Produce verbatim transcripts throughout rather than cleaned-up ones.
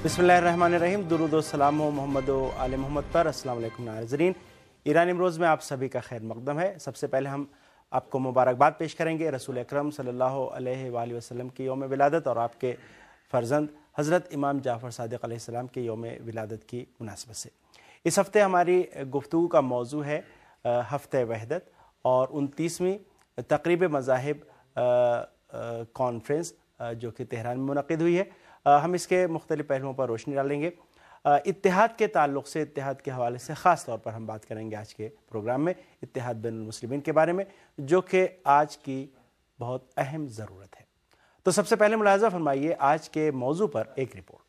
बिस्मिल्लाहिर्रहमानिर्रहीम। दुरूद व सलाम मोहम्मद व आले मोहम्मद पर। अस्सलाम वालेकुम नाज़रीन, ईरान इमरोज़ में आप सभी का खैर मक़दम है। सबसे पहले हम आपको मुबारकबाद पेश करेंगे रसूल अकरम सल्लल्लाहु अलैहि वसल्लम की यौम विलादत और आपके फ़र्जंद हज़रत इमाम जाफ़र सादिक़ अलैहिस्सलाम के यौम विलादत की मुनासबत से। इस हफ़्ते हमारी गुफ्तगू का मौजू है हफ़्ते वहदत और उनतीसवीं तक़रीब मज़ाहिब कॉन्फ्रेंस जो कि तेहरान में मुनक़िद हुई है। हम इसके मुख्तलिफ़ पहलुओं पर रोशनी डालेंगे। इत्तेहाद के ताल्लुक़ से, इत्तेहाद के हवाले से ख़ास तौर पर हम बात करेंगे आज के प्रोग्राम में इत्तेहाद बैनुल मुस्लिमीन के बारे में, जो कि आज की बहुत अहम ज़रूरत है। तो सबसे पहले मुलाहज़ा फरमाइए आज के मौजू पर एक रिपोर्ट।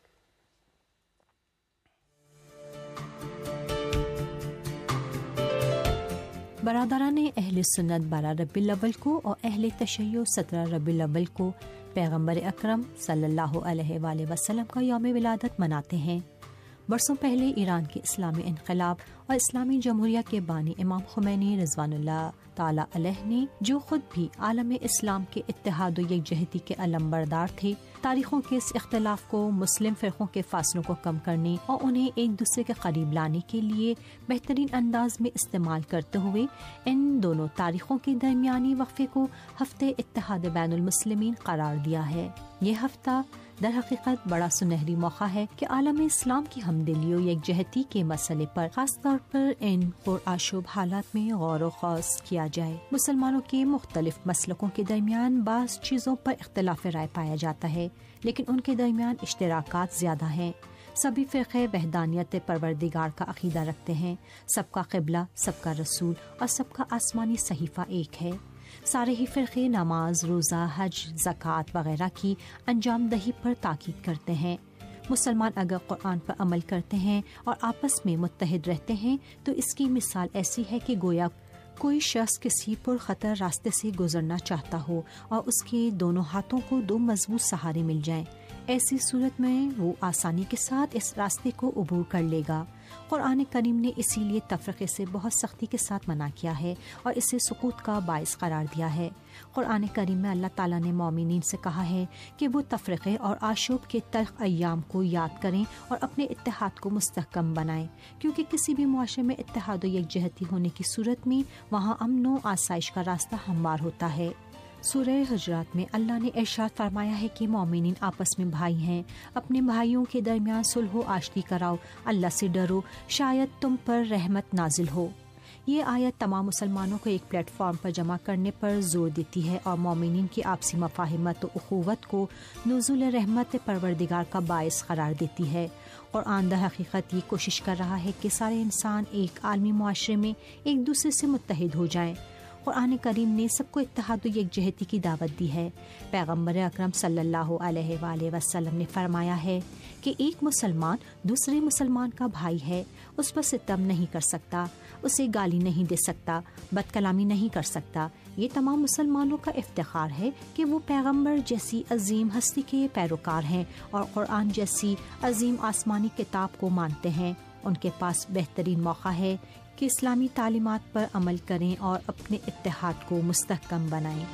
बरादरान अहले सुन्नत बारह रबीउल अव्वल को और अहले तशय्युअ सत्रह रबीउल अव्वल को पैगम्बर अकरम सल्लल्लाहु अलैहि वसल्लम का यौम विलादत मनाते हैं। बरसों पहले ईरान के इस्लामी इनक़लाब और इस्लामी जमहूरिया के बानी इमाम खुमैनी रिज़वानुल्लाह ताला अलैह ने, जो खुद भी आलम इस्लाम के इत्तेहाद व यकजहती के अलमबरदार थे, तारीखों के इस इख्तिलाफ को, मुस्लिम फ़िरक़ों के फासलों को कम करने और उन्हें एक दूसरे के करीब लाने के लिए बेहतरीन अंदाज में इस्तेमाल करते हुए इन दोनों तारीखों के दरमियानी वक्फे को हफ्ते इत्तेहाद बैनुल मुस्लिमीन करार दिया है। ये हफ्ता दर हकीकत बड़ा सुनहरी मौका है कि आलम इस्लाम की हमदिली और यकजहती के मसले पर खास तौर पर इन पुरआशुब हालात में गौर व खौस किया जाए। मुसलमानों के मुख्तलिफ मसलकों के दरमियान बाज़ चीज़ों पर इख्तिलाफ राय पाया जाता है, लेकिन उनके दरमियान इश्तराकात ज़्यादा हैं। सभी फ़िरक़े वहदानियत परवरदिगार का अक़ीदा रखते हैं। सबका क़िबला, सबका रसूल और सबका आसमानी सहीफ़ा एक है। सारे ही फ़िरक़े नमाज, रोज़ा, हज, ज़कात वग़ैरह की अंजाम दही पर ताकीद करते हैं। मुसलमान अगर कुरान पर अमल करते हैं और आपस में मुत्तहिद रहते हैं तो इसकी मिसाल ऐसी है कि गोया कोई शख्स किसी पुरख़तर रास्ते से गुजरना चाहता हो और उसके दोनों हाथों को दो मजबूत सहारे मिल जाएं। ऐसी सूरत में वो आसानी के साथ इस रास्ते को अबूर कर लेगा। कुरान करीम ने इसीलिए तफ़रीक़े से बहुत सख्ती के साथ मना किया है और इसे सुकूत का बाइस करार दिया है। कुरान करीम में अल्लाह ताला ने मोमिनीन से कहा है कि वो तफ़रीक़े और आशूब के तल्ख़ अय्याम को याद करें और अपने इत्तेहाद को मुस्तहकम बनाएं, क्योंकि किसी भी मुआशरे में इत्तेहाद व यकजहती होने की सूरत में वहाँ अमन व आसाइश का रास्ता हमवार होता है। सूरह हुजरात में अल्लाह ने इरशाद फरमाया है कि मोमिनीन आपस में भाई हैं, अपने भाइयों के दरमियान सुलह व आशती कराओ, अल्लाह से डरो, शायद तुम पर रहमत नाजिल हो। ये आयत तमाम मुसलमानों को एक प्लेटफॉर्म पर जमा करने पर जोर देती है और मोमिनीन की आपसी मफाहिमत व उखुवत को नुज़ुल रहमत परवरदिगार का बाइस करार देती है। और आंदा हकीकत ये कोशिश कर रहा है कि सारे इंसान एक आलमी मुआशरे में एक दूसरे से मुत्तहिद हो जाएं। कुरान करीम ने सबको इत्तेहाद व यकजहती की दावत दी है। पैगम्बर अकरम सल्लल्लाहु अलैहि वसल्लम ने फरमाया है कि एक मुसलमान दूसरे मुसलमान का भाई है, उस पर सितम नहीं कर सकता, उसे गाली नहीं दे सकता, बदकलामी नहीं कर सकता। ये तमाम मुसलमानों का इफ्तिखार है कि वो पैगम्बर जैसी अजीम हस्ती के पैरोकार हैं और कुरान जैसी अजीम आसमानी किताब को मानते हैं। उनके पास बेहतरीन मौका है कि इस्लामी तालीमात पर अमल करें और अपने इत्तेहाद को मुस्तहकम बनाएं।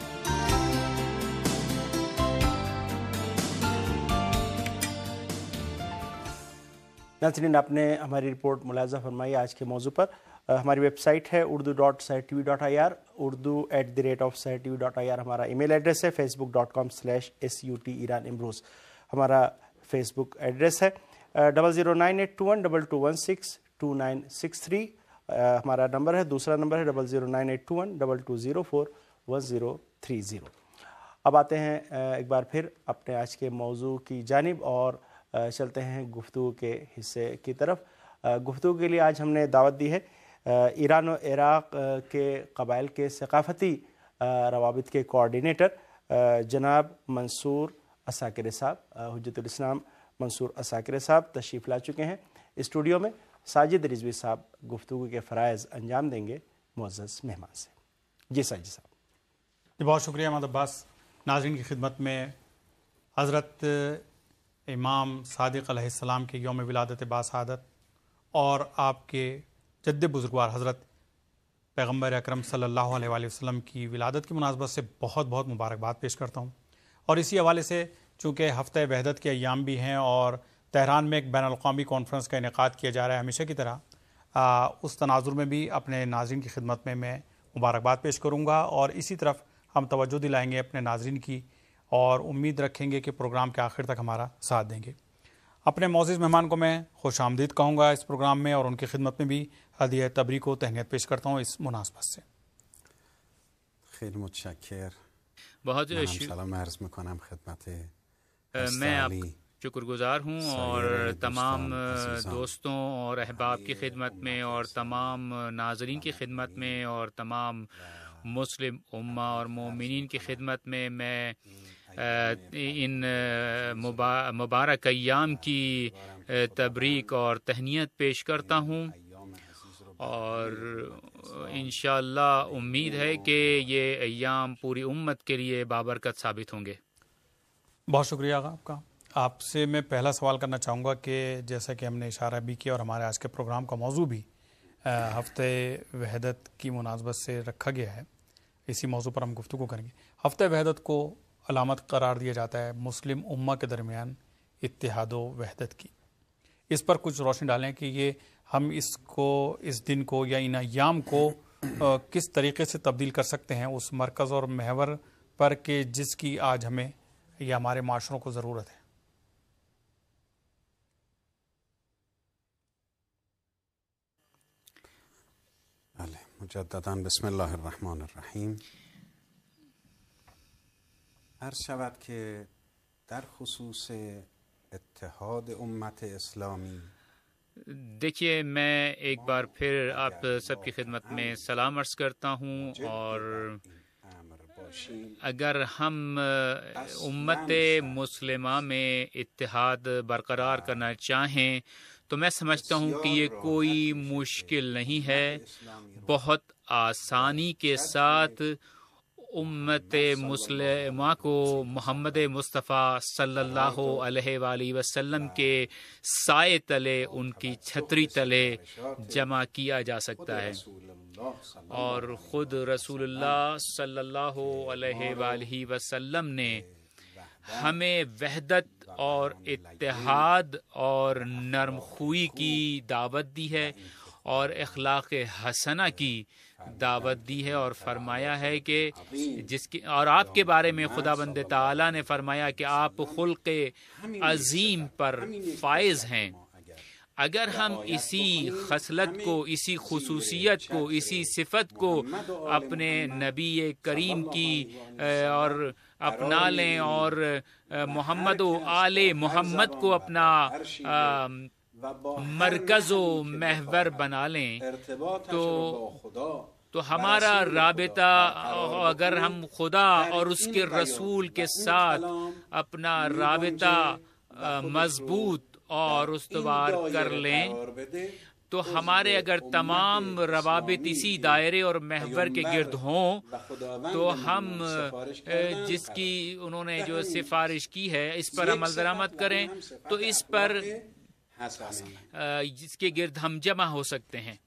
नाज़रीन, आपने हमारी रिपोर्ट मुलाज़ा फरमाई आज के मौजू पर। हमारी वेबसाइट है Urdu dot site T V dot I R, Urdu at the rate of site T V dot I R हमारा ईमेल एड्रेस है। Facebook dot com slash S U T Iran Imroz हमारा फेसबुक एड्रेस है। Double zero nine eight two one double two one six two nine six three हमारा number है। दूसरा नंबर है double zero nine eight two one double two zero four one zero three zero. अब आते हैं एक बार फिर अपने आज के मौजू की जानिब और चलते हैं गुफ्तगू के हिस्से की तरफ। गुफ्तगू के लिए आज हमने दावत दी है ईरान और इराक़ के क़बाइल के सकाफ़ती रवाबित के कोऑर्डिनेटर जनाब मंसूर असाकिर साहब, हुज्जतुल इस्लाम मंसूर असाकिर साहब तशरीफ़ ला चुके हैं स्टूडियो में। साजिद रिजवी साहब गुफ्तगू के फ़राइज़ अंजाम देंगे मुअज़्ज़ज़ मेहमान से। जी साजिद साहब। जी बहुत शुक्रिया अहमद अब्बास। नाज़रीन की खिदमत में हज़रत इमाम सादिक़ अलैहिस्सलाम के यौम विलादत बासआदत और आपके जद्द बुज़ुर्गवार हज़रत पैगम्बर अकरम सल्लल्लाहु अलैहि वसल्लम की विलादत की मुनासबत से बहुत बहुत मुबारकबाद पेश करता हूँ। और इसी हवाले से चूँकि हफ़्ते वहदत के अय्याम भी हैं और تہران میں ایک بین الاقوامی کانفرنس کا انعقاد کیا جا رہا ہے ہمیشہ کی طرح. آ, اس تناظر میں بھی اپنے ناظرین کی خدمت میں میں مبارکباد پیش کروں گا اور اسی طرف ہم توجہ دلائیں گے اپنے ناظرین کی اور امید رکھیں گے کہ پروگرام کے آخر تک ہمارا ساتھ دیں گے. اپنے معزز مہمان کو میں خوش آمدید کہوں گا اس پروگرام میں اور ان کی خدمت میں بھی ہدیہ تبریک و تہنیت پیش کرتا ہوں اس مناسبت سے. خیلی متشکر. بہت سلام عرض میکنم خدمت میں آپ شکر گزار ہوں اور تمام دوستوں اور احباب کی خدمت میں اور تمام ناظرین کی خدمت میں اور تمام مسلم امہ اور مومنین کی خدمت میں میں ان مبارک ایام کی تبریک اور تہنیت پیش کرتا ہوں اور انشاءاللہ امید ہے کہ یہ ایام پوری امت کے لیے بابرکت ثابت ہوں گے. بہت شکریہ آقا آپ کا. آپ سے میں پہلا سوال کرنا چاہوں گا کہ جیسا کہ ہم نے اشارہ بھی کیا اور ہمارے آج کے پروگرام کا موضوع بھی ہفتہ وحدت کی مناسبت سے رکھا گیا ہے, اسی موضوع پر ہم گفتگو کریں گے. ہفتہ وحدت کو علامت قرار دیا جاتا ہے مسلم امہ کے درمیان اتحاد و وحدت کی. اس پر کچھ روشنی ڈالیں کہ یہ ہم اس کو اس دن کو یا ان ایام کو کس طریقے سے تبدیل کر سکتے ہیں اس مرکز اور محور پر کہ جس کی آج ہمیں یا ہمارے معاشروں کو ضرورت ہے. مجدداً بسم الله الرحمن الرحیم. عرض شود که در خصوص اتحاد امت اسلامی دیکھیے میں ایک بار پھر آپ سب کی خدمت میں سلام عرض کرتا ہوں اور اگر ہم امت مسلمہ میں اتحاد برقرار کرنا چاہیں تو میں سمجھتا ہوں کہ یہ کوئی مشکل نہیں ہے. بہت آسانی کے ساتھ امت مسلمہ کو محمد مصطفیٰ صلی اللہ علیہ وآلہ وسلم کے سائے تلے, ان کی چھتری تلے جمع کیا جا سکتا ہے. اور خود رسول اللہ صلی اللہ علیہ وآلہ وسلم نے ہمیں وحدت اور اتحاد اور نرم خوئی کی دعوت دی ہے اور اخلاق حسنہ کی دعوت دی ہے اور فرمایا ہے کہ جس کی اور آپ کے بارے میں خدا بند تعالیٰ نے فرمایا کہ آپ خلق عظیم پر فائز ہیں. اگر ہم اسی خصلت کو, اسی خصوصیت کو, اسی صفت کو اپنے نبی کریم کی اور اپنا لیں اور محمد و آل محمد کو اپنا مرکز و محور بنا لیں تو تو ہمارا رابطہ, اگر ہم خدا اور اس کے رسول کے ساتھ اپنا رابطہ مضبوط اور استوار کر لیں تو ہمارے اگر تمام روابط اسی دائرے اور محور کے گرد ہوں تو ہم جس کی انہوں نے جو سفارش کی ہے اس پر عمل درآمد کریں تو اس پر جس کے گرد ہم جمع ہو سکتے ہیں.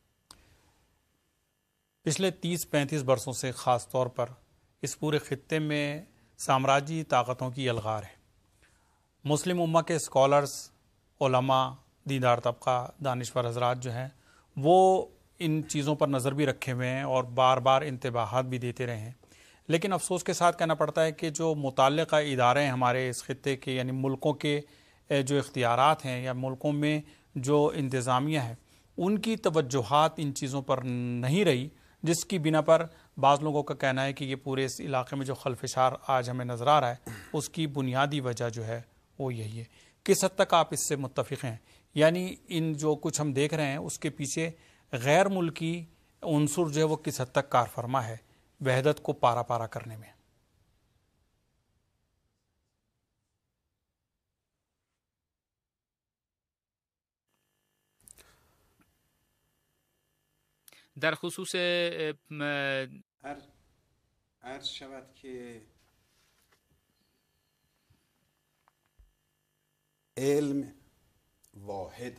پچھلے تیس پینتیس برسوں سے خاص طور پر اس پورے خطے میں سامراجی طاقتوں کی یلغار ہے. مسلم امہ کے اسکالرز, علماء, دیندار طبقہ, دانشور حضرات جو ہیں وہ ان چیزوں پر نظر بھی رکھے ہوئے ہیں اور بار بار انتباہات بھی دیتے رہے ہیں. لیکن افسوس کے ساتھ کہنا پڑتا ہے کہ جو متعلقہ ادارے ہیں ہمارے اس خطے کے, یعنی ملکوں کے جو اختیارات ہیں یا ملکوں میں جو انتظامیہ ہے, ان کی توجہات ان چیزوں پر نہیں رہی, جس کی بنا پر بعض لوگوں کا کہنا ہے کہ یہ پورے اس علاقے میں جو خلفشار آج ہمیں نظر آ رہا ہے اس کی بنیادی وجہ جو ہے وہ یہی ہے. کس حد تک آپ اس سے متفق ہیں؟ یعنی ان جو کچھ ہم دیکھ رہے ہیں اس کے پیچھے غیر ملکی عنصر جو ہے وہ کس حد تک کار فرما ہے وحدت کو پارا پارا کرنے میں؟ در خصوص عرض شود که علم واحد,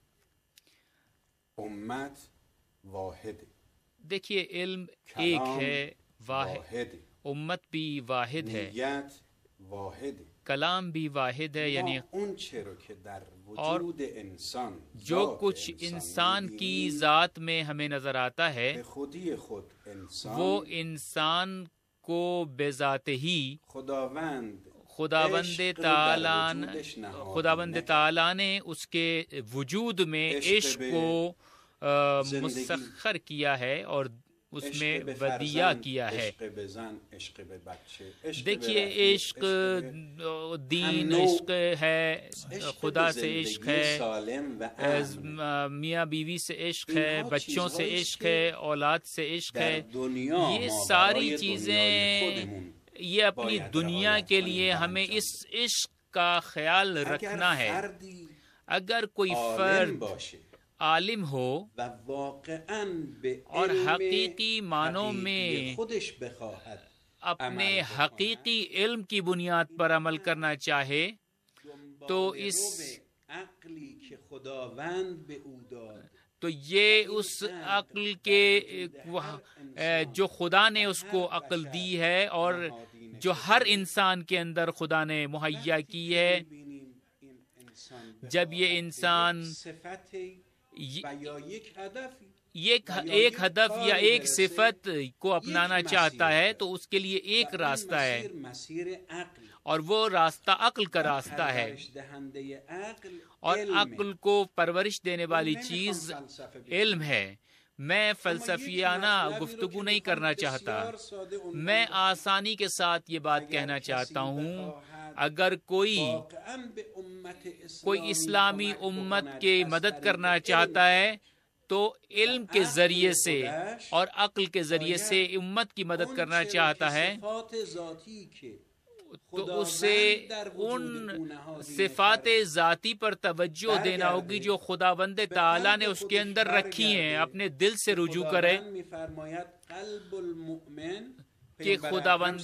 امت واحد. دیکھیے علم ایک ہے, واحد, امت بھی واحد ہے, واحد کلام بھی واحد ہے، یعنی اون چه رو که در اور وجود انسان جو ذات کچھ انسان انسان کی می‌بینیم، ذات میں ہمیں نظر آتا ہے به خودی خود انسان وہ انسان کو بے ذات ہی خداوند خداوند عشق رو در تعالی وجودش نهادینه خداوند کرد. تعالی نے اس کے وجود میں عشق عشق به کو آ، زندگی، مسخر کیا ہے اور اس عشق میں به ودیع فرزند، کیا ہے. عشق به زن، عشق به بچه، عشق دیکھیے به رفیق، عشق عشق دین ہم نوع، عشق ہے، عشق خدا به سے زندگی عشق ہے، سالم و از- امن. میاں بیوی سے عشق اینها ہے، بچوں سے چیزهایی عشق که ہے، اولاد سے عشق در ہے. دنیا یہ ما ساری برای چیزیں دنیای خودمون یہ اپنی باید دنیا رعایت کے کنیم لیے و ہمیں انجام اس عشق کا خیال رکھنا اگر ہے. فردی اگر کوئی عالم فرد باشه عالم ہو و واقعاً به اور علم حقیقی معنوں حقیقی میں خودش بخواهد اپنے عمل بکند، حقیقی علم کی بنیاد پر عمل کرنا چاہے تو دنبال اس رو عقلی که خداوند به او داد تو یہ اس عقل کے جو خدا نے اس کو عقل دی ہے اور جو ہر انسان کے اندر خدا نے مہیا کی ہے. می‌بینیم این انسان به جب یہ خاطر انسان یک صفتی و یا یک هدفی ایک ایک ہدف یا ایک صفت کو اپنانا چاہتا ہے تو اس کے لیے ایک راستہ ہے مسیر مسیر عقل اور وہ راستہ عقل کا راستہ ہے. پرورش دهنده عقل اور علم عقل کو پرورش دینے والی چیز علم ہے. میں فلسفیانہ گفتگو نہیں کرنا چاہتا، میں آسانی کے ساتھ یہ بات کہنا چاہتا ہوں اگر کوئی کوئی اسلامی امت کی مدد کرنا چاہتا ہے تو علم کے ذریعے سے اور عقل کے ذریعے سے امت کی مدد کرنا چاہتا ہے تو اسے ان صفات ذاتی پر توجہ دینا ہوگی جو خداوند تعالی نے اس کے اندر رکھی ہیں. اپنے دل سے رجوع کرے کہ خداوند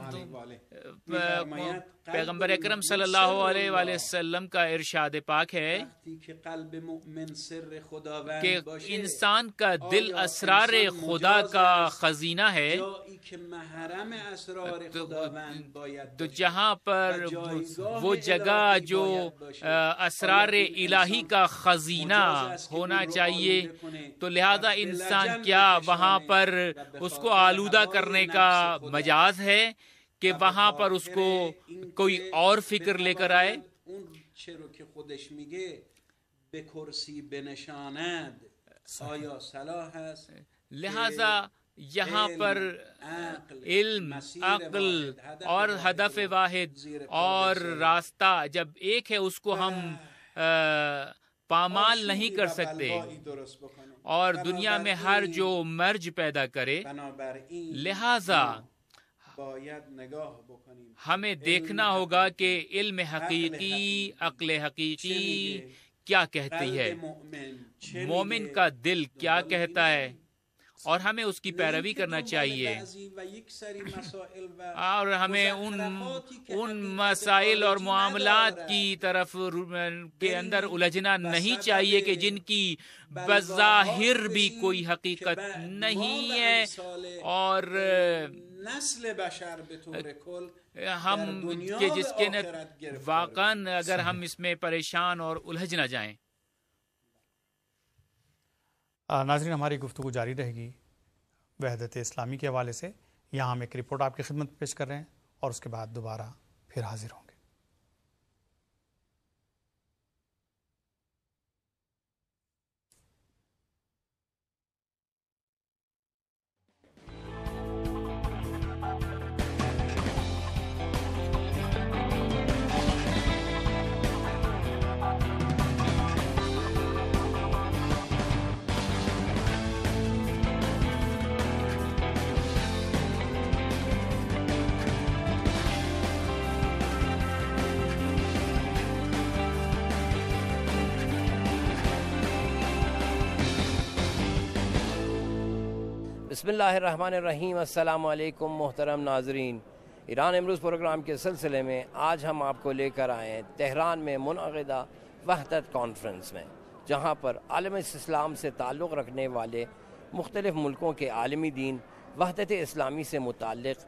پیغمبر اکرم صلی اللہ علیہ وآلہ وسلم کا ارشاد پاک ہے کہ انسان کا دل اسرار خدا کا خزینہ ہے. تو جہاں پر وہ جگہ جو اسرار الہی کا خزینہ ہونا چاہیے تو لہذا انسان کیا وہاں پر اس کو آلودہ کرنے کا مجاز ہے کہ وہاں پر اس کو کوئی اور فکر لے کر آئے. لہذا یہاں پر علم، عقل اور ہدف واحد اور راستہ جب ایک ہے اس کو ہم پامال نہیں کر سکتے اور دنیا میں ہر جو مرج پیدا کرے. لہذا ہمیں دیکھنا ہوگا کہ علم حقیقی، عقل حقیقی کیا کہتی ہے، مومن کا دل کیا کہتا ہے اور ہمیں اس کی پیروی کرنا چاہیے. اور ہمیں ان ان مسائل اور معاملات کی طرف کے اندر الجھنا نہیں چاہیے کہ جن کی بظاہر بھی کوئی حقیقت نہیں ہے اور نسل بشر به طور کل ہم کہ جس کے واقعاً اگر ہم اس میں پریشان اور الجھ نہ جائیں. ناظرین، ہماری گفتگو جاری رہے گی وحدت اسلامی کے حوالے سے. یہاں ہم ایک رپورٹ آپ کی خدمت میں پیش کر رہے ہیں اور اس کے بعد دوبارہ پھر حاضر ہوں گے. بسم اللہ الرحمن الرحیم. السلام علیکم محترم ناظرین. ایران امروز پروگرام کے سلسلے میں آج ہم آپ کو لے کر آئے ہیں تہران میں منعقدہ وحدت کانفرنس میں، جہاں پر عالم اسلام سے تعلق رکھنے والے مختلف ملکوں کے عالمی دین وحدت اسلامی سے متعلق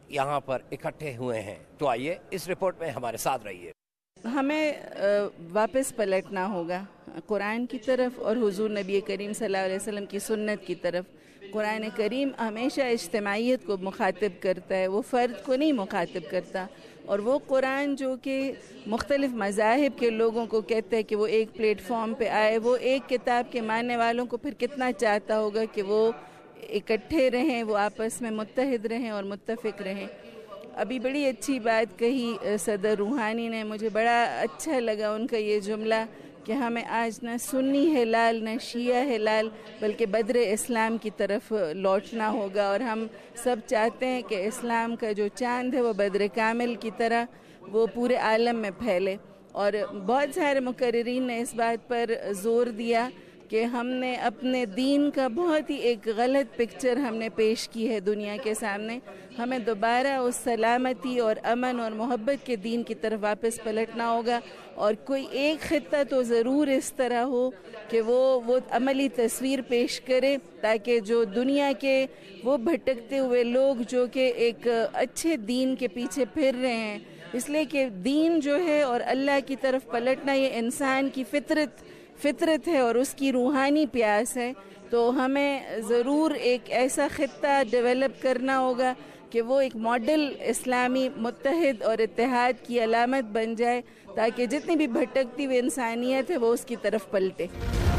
यहाँ पर इकट्ठे हुए हैं। तो आइए इस रिपोर्ट में हमारे साथ रहिए। हमें वापस पलटना होगा कुरान की तरफ और हुजूर नबी करीम सल्लल्लाहु अलैहि वसल्लम की सुन्नत की तरफ। कुरान करीम हमेशा इज्तिमाइयत को मुखातिब करता है, वो फ़र्द को नहीं मुखातिब करता। और वो कुरान जो कि मुख्तलिफ़ मज़ाहिब के लोगों को कहता है कि वो एक प्लेटफॉर्म पे आए, वो एक किताब के मानने वालों को फिर कितना चाहता होगा कि वो इकट्ठे रहें, वो आपस में मुत्तहिद रहें और मुत्तफ़िक रहें। अभी बड़ी अच्छी बात कही सदर रूहानी ने, मुझे बड़ा अच्छा लगा उनका ये जुमला कि हमें आज न सुन्नी हिलाल न शिया हिलाल बल्कि बद्र इस्लाम की तरफ लौटना होगा। और हम सब चाहते हैं कि इस्लाम का जो चांद है वो बद्र कामिल की तरह वो पूरे आलम में फैले। और बहुत सारे मुकर्रिरीन ने इस बात पर ज़ोर दिया कि हमने अपने दीन का बहुत ही एक गलत पिक्चर हमने पेश की है दुनिया के सामने। हमें दोबारा उस सलामती और अमन और मोहब्बत के दीन की तरफ वापस पलटना होगा। और कोई एक खित्ता तो ज़रूर इस तरह हो कि वो वो अमली तस्वीर पेश करे ताकि जो दुनिया के वो भटकते हुए लोग जो कि एक अच्छे दीन के पीछे फिर रहे हैं, इसलिए कि दीन जो है और अल्लाह की तरफ पलटना ये इंसान की फितरत फितरत है और उसकी रूहानी प्यास है। तो हमें ज़रूर एक ऐसा खित्ता डेवलप करना होगा कि वो एक मॉडल इस्लामी मुत्तहिद और इत्तेहाद की अलामत बन जाए ताकि जितनी भी भटकती हुई इंसानियत है वो उसकी तरफ पलटे।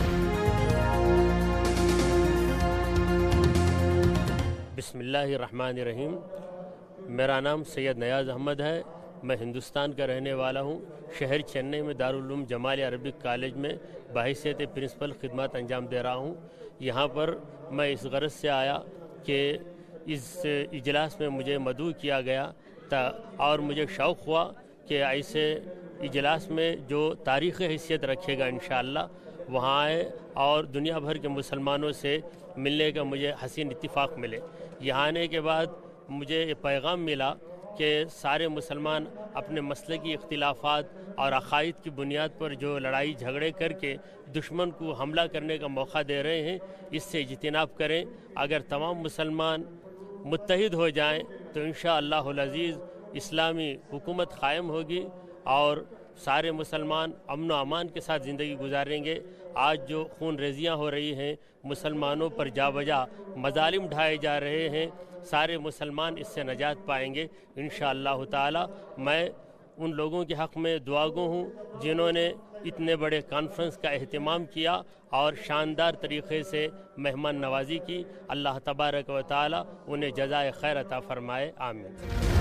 बिस्मिल्लाहिर्रहमानिर्रहीम। मेरा नाम सैयद नयाज़ अहमद है। मैं हिंदुस्तान का रहने वाला हूँ। शहर चेन्नई में दारुल उलूम जमालिया अरबिक कॉलेज में बहैसियत प्रिंसिपल खिदमत अंजाम दे रहा हूँ। यहाँ पर मैं इस गरज से आया कि इस इजलास में मुझे मदऊ किया गया था और मुझे शौक़ हुआ कि ऐसे इजलास में जो तारीख़ हैसियत रखेगा इंशाअल्लाह वहाँ आए और दुनिया भर के मुसलमानों से मिलने का मुझे हसीन इत्तिफाक मिले। यहाँ आने के बाद मुझे ये पैगाम मिला कि सारे मुसलमान अपने मसलकी इख्तिलाफात और अक़ाइद की बुनियाद पर जो लड़ाई झगड़े करके दुश्मन को हमला करने का मौका दे रहे हैं, इससे इज्तिनाब करें। अगर तमाम मुसलमान मुत्तहिद हो जाएं तो इंशाअल्लाहुल अज़ीज़ इस्लामी हुकूमत क़ायम होगी और सारे मुसलमान अमन व अमान के साथ ज़िंदगी गुजारेंगे। आज जो खून रेजियाँ हो रही हैं, मुसलमानों पर जा बजा मज़ालिम ढाए जा रहे हैं, सारे मुसलमान इससे नजात पाएंगे इंशाअल्लाह ताला। मैं उन लोगों के हक़ में दुआगो हूँ जिन्होंने इतने बड़े कॉन्फ्रेंस का एहतमाम किया और शानदार तरीक़े से मेहमान नवाजी की। अल्लाह तबारक व ताला उन्हें जज़ाए खैर अता फ़रमाए। आमीन।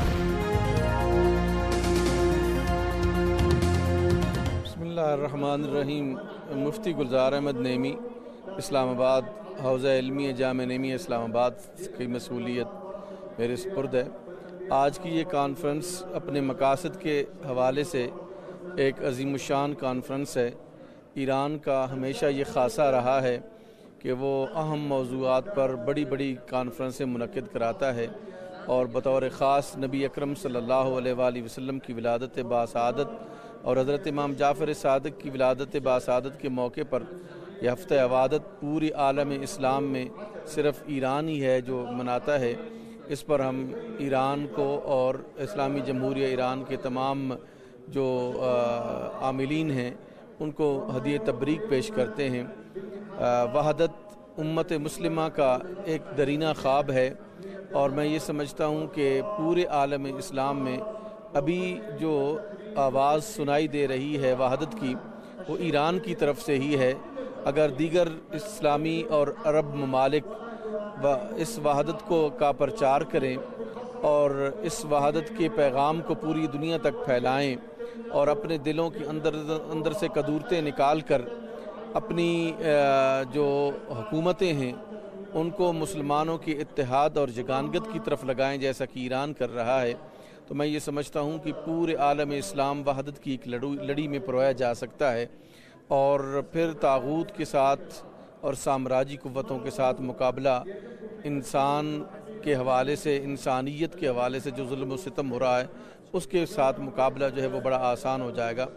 बिस्मिल्लाहिर्रहमानिर्रहीम। मुफ्ती गुलजार अहमद नेमी, इस्लामाबाद, हौज़ा इल्मी जामे नेमी इस्लामाबाद की मसूलियत मेरे सुपुर्द है। आज की ये कॉन्फ्रेंस अपने मकासद के हवाले से एक अज़ीमुशान कॉन्फ्रेंस है। ईरान का हमेशा ये ख़ासा रहा है कि वो अहम मौज़ूआत पर बड़ी बड़ी कॉन्फ्रेंसें मुनक़िद कराता है और बतौर ख़ास नबी अकरम सल्लल्लाहु अलैहि वसल्लम की विलादत बासआदत और हज़रत इमाम जाफ़र सादिक़ की विलादत बासआदत के मौके पर यह हफ़्ता अवादत पूरी आलम इस्लाम में सिर्फ़ ईरान ही है जो मनाता है। इस पर हम ईरान को और इस्लामी जमहूरिया ईरान के तमाम जो आमिलीन हैं उनको हदीये तबरीक पेश करते हैं। वहदत उम्मत मुस्लिमा का एक दरीना ख्वाब है और मैं ये समझता हूँ कि पूरे आलम इस्लाम में अभी जो आवाज़ सुनाई दे रही है वहदत की, वो ईरान की तरफ से ही है। अगर दीगर इस्लामी और अरब ममालिक व इस वहदत को का प्रचार करें और इस वहदत के पैगाम को पूरी दुनिया तक फैलाएं और अपने दिलों के अंदर अंदर से कदूरतें निकाल कर अपनी जो हुकूमतें हैं उनको मुसलमानों के इत्तेहाद और जगानगत की तरफ लगाएं जैसा कि ईरान कर रहा है, तो मैं ये समझता हूँ कि पूरे आलम इस्लाम वहदत की एक लड़ी में परोया जा सकता है और फिर तागूत के साथ और साम्राज्य क़ुव्वतों के साथ मुकाबला इंसान के हवाले से, इंसानियत के हवाले से जो जुल्म व सितम हो रहा है उसके साथ मुकाबला जो है वो बड़ा आसान हो जाएगा।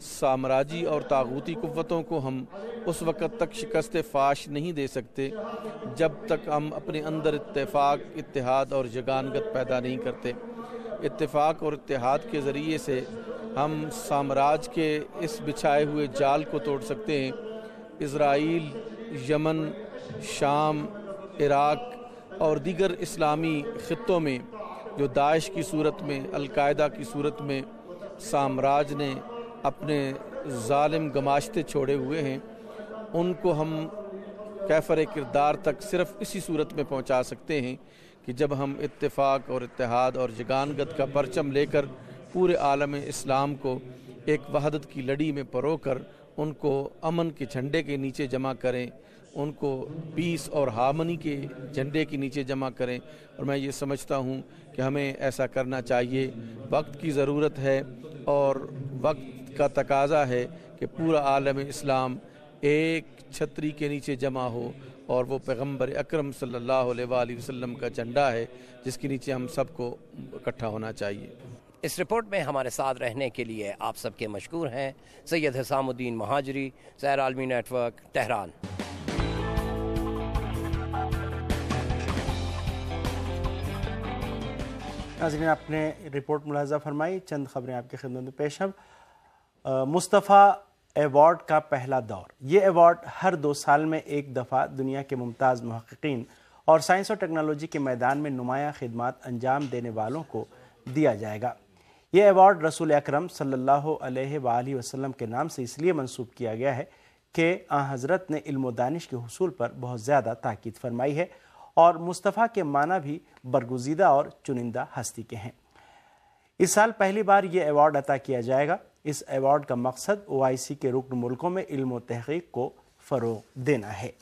سامراجی اور طاغوتی قوتوں کو ہم اس وقت تک شکست فاش نہیں دے سکتے جب تک ہم اپنے اندر اتفاق، اتحاد اور یگانگت پیدا نہیں کرتے۔ اتفاق اور اتحاد کے ذریعے سے ہم سامراج کے اس بچھائے ہوئے جال کو توڑ سکتے ہیں۔ اسرائیل، یمن، شام، عراق اور دیگر اسلامی خطوں میں جو داعش کی صورت میں، القاعدہ کی صورت میں سامراج نے اپنے ظالم گماشتے چھوڑے ہوئے ہیں، ان کو ہم کیفر کردار تک صرف اسی صورت میں پہنچا سکتے ہیں کہ جب ہم اتفاق اور اتحاد اور یگانگت کا پرچم لے کر پورے عالم اسلام کو ایک وحدت کی لڑی میں پرو کر ان کو امن کے جھنڈے کے نیچے جمع کریں، ان کو پیس اور ہارمنی کے جھنڈے کے نیچے جمع کریں۔ اور میں یہ سمجھتا ہوں کہ ہمیں ایسا کرنا چاہیے، وقت کی ضرورت ہے اور وقت کا تقاضا ہے کہ پورا عالم اسلام ایک چھتری کے نیچے جمع ہو، اور وہ پیغمبر اکرم صلی اللہ علیہ وآلہ وسلم کا جھنڈا ہے جس کے نیچے ہم سب کو اکٹھا ہونا چاہیے۔ اس رپورٹ میں ہمارے ساتھ رہنے کے لیے آپ سب کے مشکور ہیں سید حسام الدین مہاجری، سیر عالمی نیٹ ورک، تہران۔ ناظرین، آپ نے رپورٹ ملاحظہ فرمائی، چند خبریں آپ کی خدمت میں پیش ہیں۔ مصطفیٰ ایوارڈ کا پہلا دور۔ یہ ایوارڈ ہر دو سال میں ایک دفعہ دنیا کے ممتاز محققین اور سائنس اور ٹیکنالوجی کے میدان میں نمایاں خدمات انجام دینے والوں کو دیا جائے گا۔ یہ ایوارڈ رسول اکرم صلی اللہ علیہ وآلہ وسلم کے نام سے اس لیے منسوب کیا گیا ہے کہ آن حضرت نے علم و دانش کے حصول پر بہت زیادہ تاکید فرمائی ہے، اور مصطفیٰ کے معنی بھی برگزیدہ اور چنندہ ہستی کے ہیں۔ اس سال پہلی بار یہ ایوارڈ عطا کیا جائے گا۔ اس ایوارڈ کا مقصد او آئی سی کے رکن ملکوں میں علم و تحقیق کو فروغ دینا ہے۔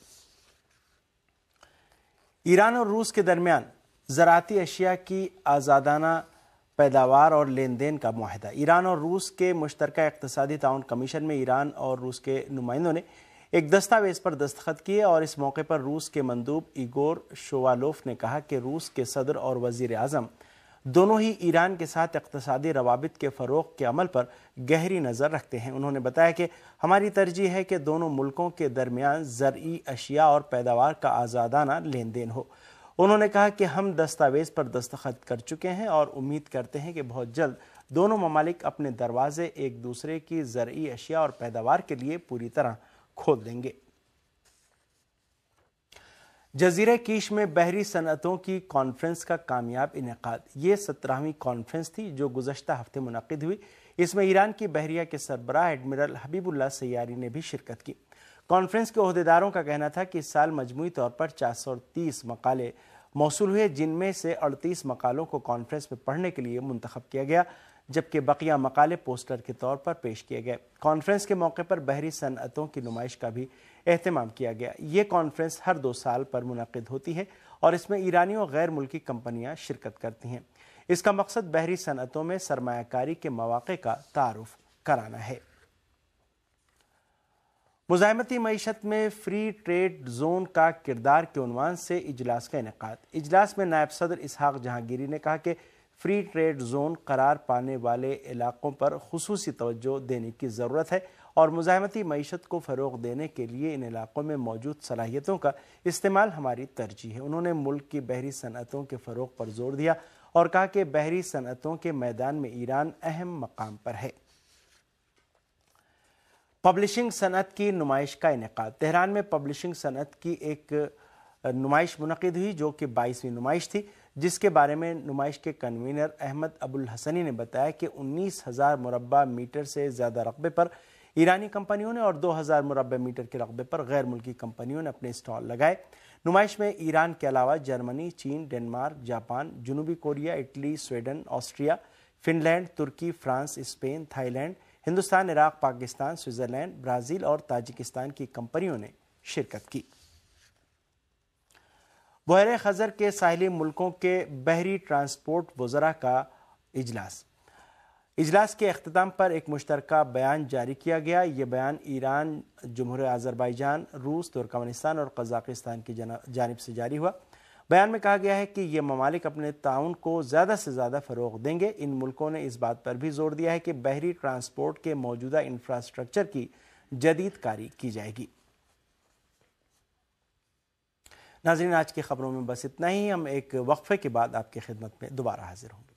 ایران اور روس کے درمیان زراعتی اشیاء کی آزادانہ پیداوار اور لین دین کا معاہدہ۔ ایران اور روس کے مشترکہ اقتصادی تعاون کمیشن میں ایران اور روس کے نمائندوں نے ایک دستاویز پر دستخط کیے، اور اس موقع پر روس کے مندوب ایگور شووالوف نے کہا کہ روس کے صدر اور وزیر اعظم دونوں ہی ایران کے ساتھ اقتصادی روابط کے فروغ کے عمل پر گہری نظر رکھتے ہیں۔ انہوں نے بتایا کہ ہماری ترجیح ہے کہ دونوں ملکوں کے درمیان زرعی اشیاء اور پیداوار کا آزادانہ لین دین ہو۔ انہوں نے کہا کہ ہم دستاویز پر دستخط کر چکے ہیں اور امید کرتے ہیں کہ بہت جلد دونوں ممالک اپنے دروازے ایک دوسرے کی زرعی اشیاء اور پیداوار کے لیے پوری طرح کھول دیں گے۔ جزیرہ کیش میں بحری صنعتوں کی کانفرنس کا کامیاب انعقاد۔ یہ سترہویں کانفرنس تھی جو گزشتہ ہفتے منعقد ہوئی۔ اس میں ایران کی بحریہ کے سربراہ ایڈمرل حبیب اللہ سیاری نے بھی شرکت کی۔ کانفرنس کے عہدیداروں کا کہنا تھا کہ اس سال مجموعی طور پر چار سو تیس مقالے موصول ہوئے، جن میں سے اڑتیس مقالوں کو کانفرنس میں پڑھنے کے لیے منتخب کیا گیا، جبکہ بقیہ مقالے پوسٹر کے طور پر پیش کیے گئے۔ کانفرنس کے موقع پر بحری صنعتوں کی نمائش کا بھی اہتمام کیا گیا۔ یہ کانفرنس ہر دو سال پر منعقد ہوتی ہے اور اس میں ایرانی اور غیر ملکی کمپنیاں شرکت کرتی ہیں۔ اس کا مقصد بحری صنعتوں میں سرمایہ کاری کے مواقع کا تعارف کرانا ہے۔ مزاحمتی معیشت میں فری ٹریڈ زون کا کردار کے عنوان سے اجلاس کا انعقاد۔ اجلاس میں نائب صدر اسحاق جہانگیری نے کہا کہ فری ٹریڈ زون قرار پانے والے علاقوں پر خصوصی توجہ دینے کی ضرورت ہے، اور مزاحمتی معیشت کو فروغ دینے کے لیے ان علاقوں میں موجود صلاحیتوں کا استعمال ہماری ترجیح ہے۔ انہوں نے ملک کی بحری صنعتوں کے فروغ پر زور دیا اور کہا کہ بحری صنعتوں کے میدان میں ایران اہم مقام پر ہے۔ پبلشنگ صنعت کی نمائش کا انعقاد۔ تہران میں پبلشنگ صنعت کی ایک نمائش منعقد ہوئی جو کہ بائیسویں نمائش تھی، جس کے بارے میں نمائش کے کنوینر احمد ابوالحسنی نے بتایا کہ انیس ہزار مربع میٹر سے زیادہ رقبے پر ایرانی کمپنیوں نے اور دو ہزار مربع میٹر کے رقبے پر غیر ملکی کمپنیوں نے اپنے اسٹال لگائے۔ نمائش میں ایران کے علاوہ جرمنی، چین، ڈنمارک، جاپان، جنوبی Korea, Italy, Sweden, Austria, Finland, Turkey, France, Spain, Thailand, Hindustan, عراق، پاکستان، سوئٹزرلینڈ، برازیل اور تاجکستان کی کمپنیوں نے شرکت کی۔ بحیرہ خزر کے ساحلی ملکوں کے بحری ٹرانسپورٹ وزراء کا اجلاس۔ اجلاس کے اختتام پر ایک مشترکہ بیان جاری کیا گیا۔ یہ بیان ایران، جمہوریہ آذربائیجان، روس، ترکمانستان اور قزاقستان کی جانب سے جاری ہوا۔ بیان میں کہا گیا ہے کہ یہ ممالک اپنے تعاون کو زیادہ سے زیادہ فروغ دیں گے۔ ان ملکوں نے اس بات پر بھی زور دیا ہے کہ بحری ٹرانسپورٹ کے موجودہ انفراسٹرکچر کی جدید کاری کی جائے گی۔ ناظرین، آج کی خبروں میں بس اتنا ہی۔ ہم ایک وقفے کے بعد آپ کی خدمت میں دوبارہ حاضر ہوں گے۔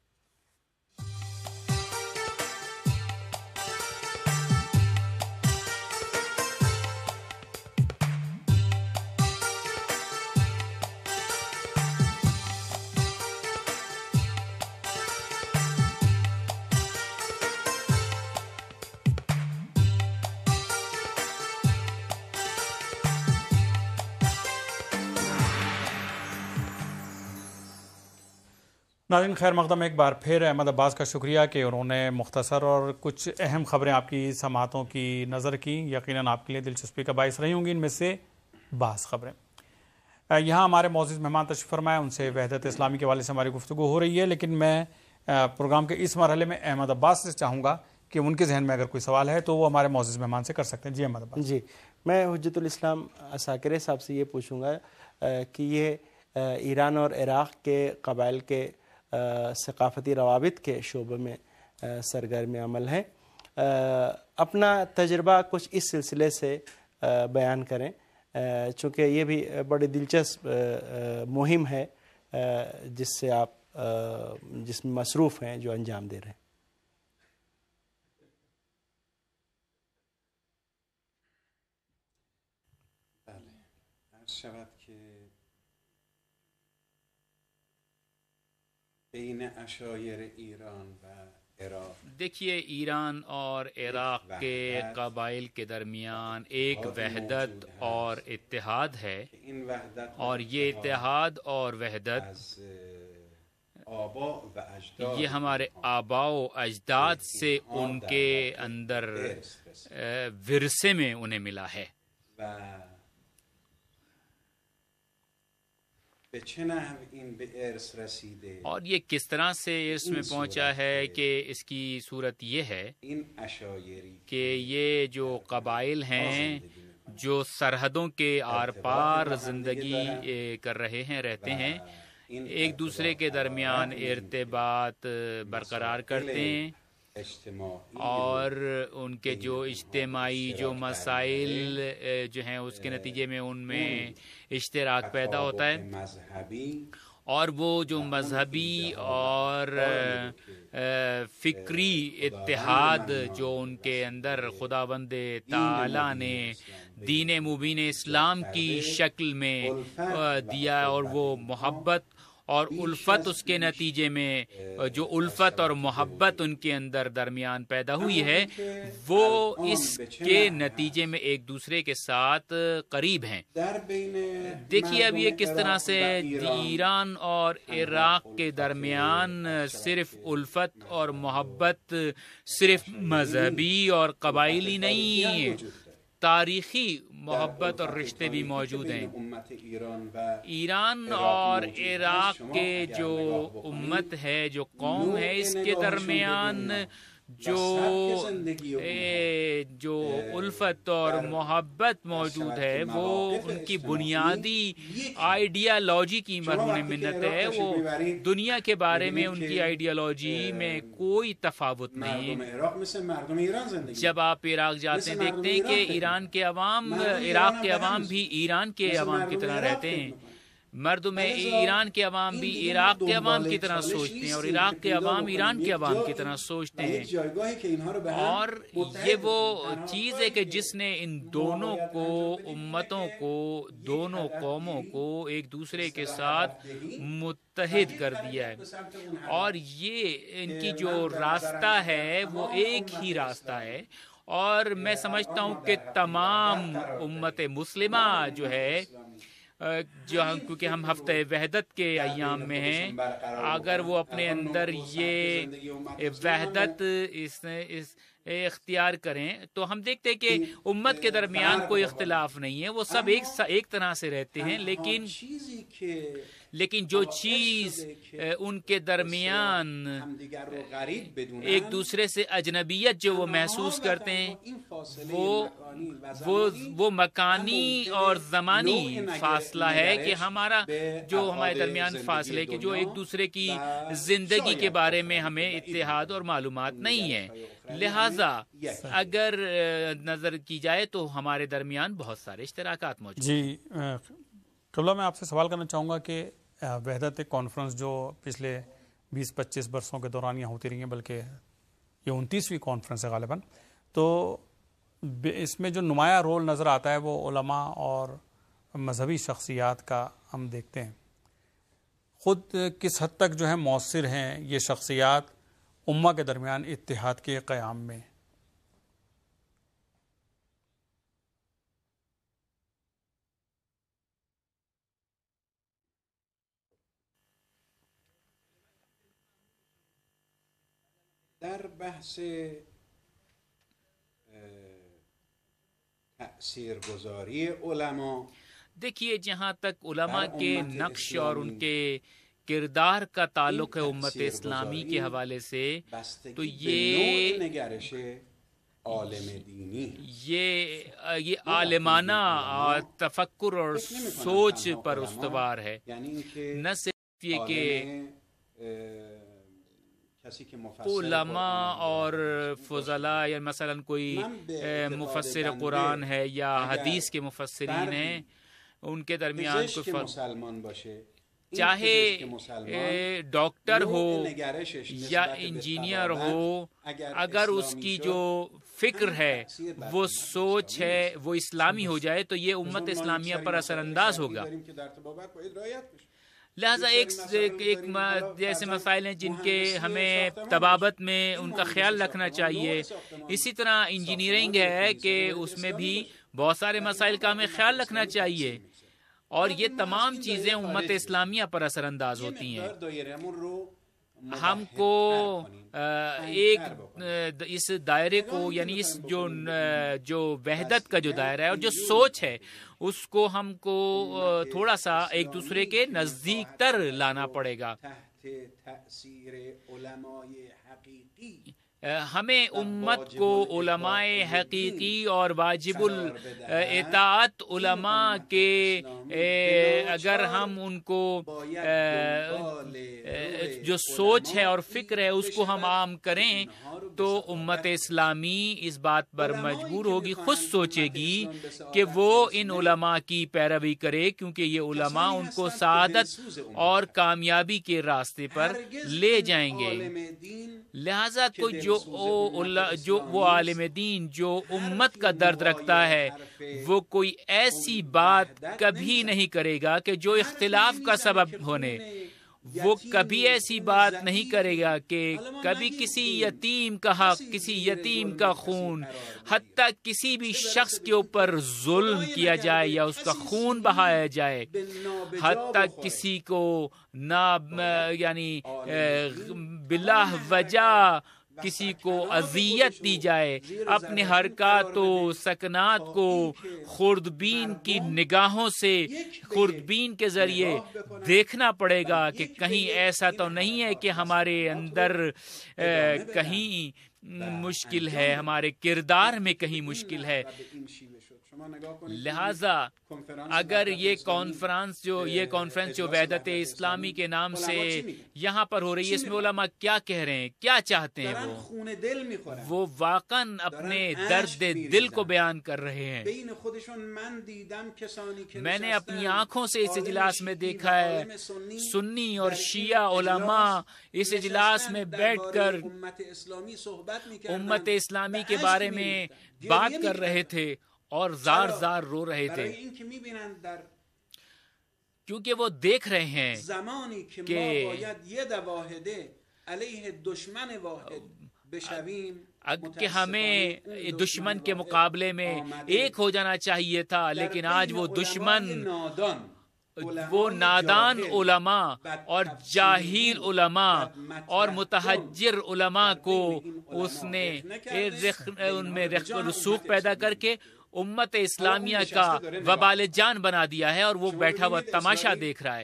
ناظرین خیر مقدم، ایک بار پھر احمد عباس کا شکریہ کہ انہوں نے مختصر اور کچھ اہم خبریں آپ کی سماعتوں کی نظر کی۔ یقیناً آپ کے لیے دلچسپی کا باعث رہی ہوں گی۔ ان میں سے بعض خبریں یہاں ہمارے معزز مہمان تشریف فرمائے، ان سے وحدت اسلامی کے حوالے سے ہماری گفتگو ہو رہی ہے، لیکن میں پروگرام کے اس مرحلے میں احمد عباس سے چاہوں گا کہ ان کے ذہن میں اگر کوئی سوال ہے تو وہ ہمارے معزز مہمان سے کر سکتے ہیں۔ جی احمد عباس۔ جی، میں حجت الاسلام عساکری صاحب سے یہ پوچھوں گا کہ یہ ایران اور عراق کے قبائل کے ثقافتی روابط کے شعبے میں سرگرم عمل ہیں، اپنا تجربہ کچھ اس سلسلے سے بیان کریں، چونکہ یہ بھی بڑی دلچسپ مہم ہے جس سے آپ جس میں مصروف ہیں، جو انجام دے رہے ہیں۔ شود که بین عشایر ایران و عراق، دیکھیے ایران اور عراق کے قبائل کے درمیان ایک وحدت اور اتحاد ہے، اور یہ اتحاد اور وحدت یہ ہمارے آباء و اجداد سے ان کے اندر ورثے میں انہیں ملا ہے۔ اور یہ کس طرح سے ارث میں پہنچا ہے کہ اس کی صورت یہ ہے کہ یہ جو قبائل ہیں جو سرحدوں کے آر پار زندگی کر رہے ہیں، رہتے ہیں، ایک دوسرے کے درمیان ارتباط برقرار کرتے ہیں، اور ان کے جو اجتماعی جو مسائل جو ہیں اس کے نتیجے میں ان میں اشتراک پیدا ہوتا ہے، اور وہ جو مذہبی اور فکری اتحاد جو ان کے اندر خداوند تعالی نے دین مبین اسلام کی شکل میں دیا، اور وہ محبت اور الفت، اس کے نتیجے میں جو الفت اور محبت ان کے اندر درمیان پیدا ہوئی ہے، وہ اس کے نتیجے میں ایک دوسرے کے ساتھ قریب ہیں۔ دیکھیے اب یہ کس طرح سے ایران اور عراق کے درمیان صرف الفت اور محبت صرف مذہبی اور قبائلی نہیں، تاریخی محبت اور رشتے بھی موجود ہیں۔ ایران اور عراق کے جو امت ہے، جو قوم ہے، اس کے درمیان جو جو الفت اور محبت موجود ہے، وہ ان کی بنیادی آئیڈیالوجی کی مرہون منت ہے۔ وہ دنیا کے بارے میں ان کی آئیڈیالوجی میں کوئی تفاوت نہیں ہے۔ جب آپ عراق جاتے ہیں دیکھتے ہیں کہ ایران کے عوام عراق کے عوام بھی ایران کے عوام کی طرح رہتے ہیں، مردم ایران کے عوام بھی عراق کے عوام کی طرح سوچتے ہیں، اور عراق کے عوام ایران کے عوام کی طرح سوچتے ہیں۔ اور یہ وہ چیز ہے کہ جس نے ان دونوں کو امتوں کو دونوں قوموں کو ایک دوسرے کے ساتھ متحد کر دیا ہے، اور یہ ان کی جو راستہ ہے وہ ایک ہی راستہ ہے۔ اور میں سمجھتا ہوں کہ تمام امت مسلمہ جو ہے، جو ہم کیونکہ ہم ہفتہ وحدت کے ایام میں ہیں، اگر وہ اپنے اندر یہ وحدت اس اس اختیار کریں تو ہم دیکھتے ہیں کہ امت کے درمیان کوئی اختلاف نہیں ہے، وہ سب ایک ایک طرح سے رہتے ہیں، لیکن لیکن جو چیز ان کے درمیان ایک دوسرے سے اجنبیت جو وہ محسوس کرتے ہیں، وہ وہ وہ مکانی اور زمانی فاصلہ ہے کہ ہمارا جو ہمارے درمیان فاصلے کہ جو ایک دوسرے کی زندگی کے بارے میں ہمیں اتحاد اور معلومات نہیں ہے. لہذا اگر نظر کی جائے تو ہمارے درمیان بہت سارے اشتراکات موجود ہیں. جی قبلہ میں آپ سے سوال کرنا چاہوں گا کہ وحدت کانفرنس جو پچھلے بیس پچیس برسوں کے دوران یہاں ہوتی رہی ہیں، بلکہ یہ انتیسویں کانفرنس ہے غالباً، تو اس میں جو نمایاں رول نظر آتا ہے وہ علماء اور مذہبی شخصیات کا ہم دیکھتے ہیں. خود کس حد تک جو ہے مؤثر ہیں یہ شخصیات امہ کے درمیان اتحاد کے قیام میں؟ در بحث تأثیرگذاری علماء، دیکھیے جہاں تک علماء کے نقش اور ان کے کردار کا تعلق ہے امت اسلامی کے حوالے سے، تو یہ نگرش عالم دینی یہ یہ عالمانہ تفکر اور سوچ پر استوار ہے. نہ صرف یہ کہ علماء اور فضلاء یا مثلا کوئی مفسر قرآن ہے یا حدیث کے مفسرین ہیں، ان کے درمیان کوئی فرق، چاہے ڈاکٹر ہو یا انجینئر ہو، اگر اس کی جو فکر ہے وہ سوچ ہے وہ اسلامی ہو جائے تو یہ امت اسلامیہ پر اثر انداز ہوگا. لہذا ایک ایک جیسے مسائل ہیں جن کے ہمیں طبابت میں ان کا خیال رکھنا چاہیے، اسی طرح انجینئرنگ ہے کہ اس میں بھی بہت سارے مسائل کا ہمیں خیال رکھنا چاہیے، اور یہ تمام چیزیں امت اسلامیہ پر اثر انداز ہوتی ہیں. ہم کو ایک اس دائرے کو یعنی اس جو جو وحدت کا جو دائرہ ہے اور جو سوچ ہے اس کو ہم کو تھوڑا سا ایک دوسرے کے نزدیک تر لانا پڑے گا. ہمیں امت کو علماء حقیقی اور واجب الاطاعت علماء کے اگر ہم ان کو جو سوچ ہے اور فکر ہے اس کو ہم عام کریں تو امت اسلامی اس بات پر مجبور ہوگی، خود سوچے گی کہ وہ ان علماء کی پیروی کرے، کیونکہ یہ علماء ان کو سعادت اور کامیابی کے راستے پر لے جائیں گے. لہذا کوئی جو جو وہ عالم دین جو امت کا درد رکھتا ہے وہ کوئی ایسی بات کبھی نہیں کرے گا کہ جو اختلاف کا سبب ہونے، وہ کبھی ایسی بات نہیں کرے گا کہ کبھی کسی یتیم کا حق، کسی یتیم کا خون، حتیٰ کسی بھی شخص کے اوپر ظلم کیا جائے یا اس کا خون بہایا جائے، حتیٰ کسی کو نہ یعنی بلا وجہ کسی کو اذیت دی جائے، اپنے حرکات و سکنات کو خوردبین کی نگاہوں سے خوردبین کے ذریعے دیکھنا پڑے گا کہ کہیں ایسا تو نہیں ہے کہ ہمارے اندر کہیں مشکل ہے، ہمارے کردار میں کہیں مشکل ہے. لہذا اگر یہ کانفرنس جو یہ کانفرنس جو وحدت اسلامی کے نام سے یہاں پر ہو رہی ہے، اس میں علماء کیا کہہ رہے ہیں، کیا چاہتے ہیں، وہ وہ واقعاً اپنے درد دل کو بیان کر رہے ہیں. میں نے اپنی آنکھوں سے اس اجلاس میں دیکھا ہے سنی اور شیعہ علماء اس اجلاس میں بیٹھ کر امت اسلامی کے بارے میں بات کر رہے تھے اور زار زار رو رہے تھے، کیونکہ وہ دیکھ رہے ہیں کہ کہ ہمیں دشمن کے مقابلے میں ایک ہو جانا چاہیے تھا، لیکن آج وہ دشمن وہ نادان علماء اور جاہل علماء اور متحجر علماء کو اس نے ان میں رسوخ پیدا کر کے امت اسلامیہ کا وبال جان بنا دیا ہے، اور وہ بیٹھا ہوا تماشا دیکھ رہا ہے.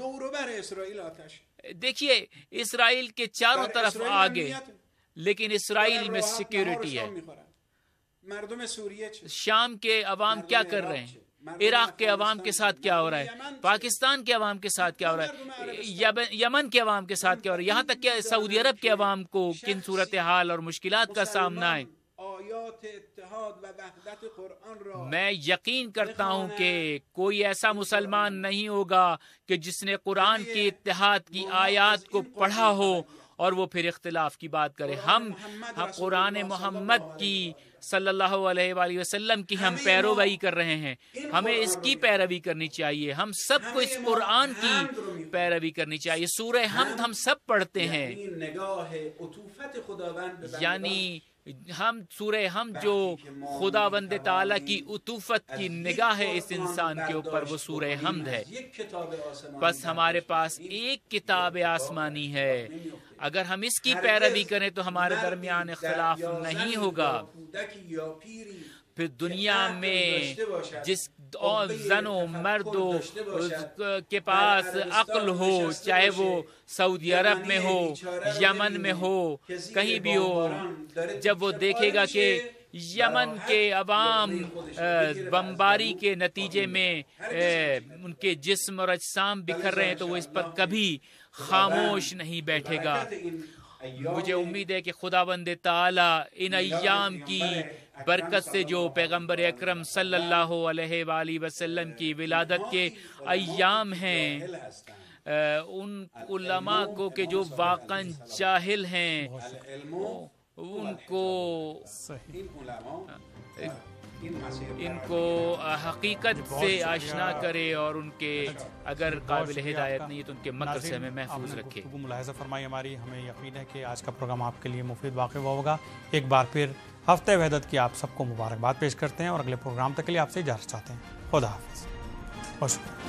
دیکھیے اسرائیل کے چاروں طرف آگے، لیکن اسرائیل میں سیکیورٹی ہے. مردم سوریه چه؟ شام کے عوام کیا کر رہے ہیں؟ عراق کے عوام کے ساتھ کیا ہو رہا ہے؟ پاکستان کے عوام کے ساتھ کیا ہو رہا ہے؟ یمن کے عوام کے ساتھ کیا ہو رہا ہے؟ یہاں تک کہ سعودی عرب کے عوام کو کن صورتحال اور مشکلات کا سامنا ہے؟ میں یقین کرتا ہوں کہ کوئی ایسا مسلمان نہیں ہوگا کہ جس نے قرآن کی اتحاد کی آیات کو پڑھا ہو اور وہ پھر اختلاف کی بات کرے. ہم ہم قرآن محمد کی صلی اللہ علیہ وآلہ وسلم کی ہم پیروی کر رہے ہیں. ہمیں اس کی پیروی کرنی چاہیے. ہم سب کو اس قرآن کی پیروی کرنی چاہیے. سورہ حمد ہم سب پڑھتے ہیں. یعنی ہم سورہ ہم جو خداوند تعالیٰ کی عطوفت کی نگاہ ہے اس انسان کے اوپر، وہ سورہ حمد ہے. بس ہمارے پاس ایک کتاب آسمانی ہے. اگر ہم اس کی پیروی کریں تو ہمارے درمیان اختلاف نہیں ہوگا. پھر دنیا میں جس زن و مرد کے پاس عقل ہو، چاہے وہ سعودی عرب میں ہو، یمن میں ہو، کہیں بھی ہو، جب وہ دیکھے گا کہ یمن کے عوام بمباری کے نتیجے میں ان کے جسم اور اجسام بکھر رہے ہیں تو وہ اس پر کبھی خاموش نہیں بیٹھے گا. مجھے امید ہے کہ خداوند تعالی ان ایام کی برکت سے، جو پیغمبر اکرم صلی اللہ علیہ وآلہ وسلم کی ولادت کے ایام ہیں، ان علماء کو کہ جو واقعا جاہل ہیں ان کو ان کو حقیقت سے آشنا کرے اور ان کے اگر قابل ہدایت نہیں تو ان کے مکر سے ہمیں محفوظ رکھے. ملاحظہ فرمائی ہماری. ہمیں یقین ہے کہ آج کا پروگرام آپ کے لیے مفید واقع ہوا ہوگا. ایک بار پھر ہفتہ وحدت کی آپ سب کو مبارکباد پیش کرتے ہیں اور اگلے پروگرام تک کے لیے آپ سے اجازت چاہتے ہیں. خدا حافظ. بہت شکریہ.